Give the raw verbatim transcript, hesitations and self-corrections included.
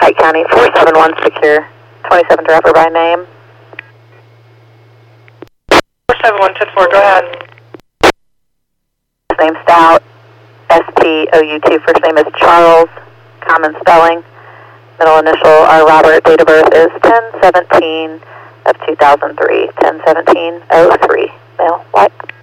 Pike County, four seven one secure, twenty-seven driver by name. four seven one ten four, go ahead. First name Stout, S T O U T, first name is Charles, common spelling. Middle initial are Robert, date of birth is ten seventeen of two thousand three, ten seventeen oh three, male, white.